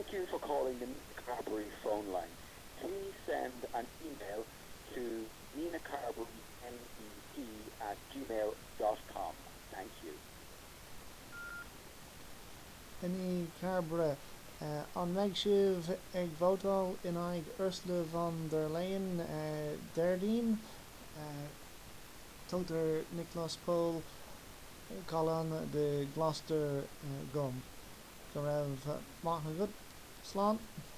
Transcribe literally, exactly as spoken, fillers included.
Thank you for calling the Nina Carberry phone line. Please send an email to Nina Carberry, N E P, at gmail dot com. Thank you. Any Carbra uh, on Megshiv ag Vodal in ag Ursula von der Leyen uh, Derdeen uh, Toter Nicholas Pohl Colin de Gloucester uh, Gum. Go raibh maith good slán.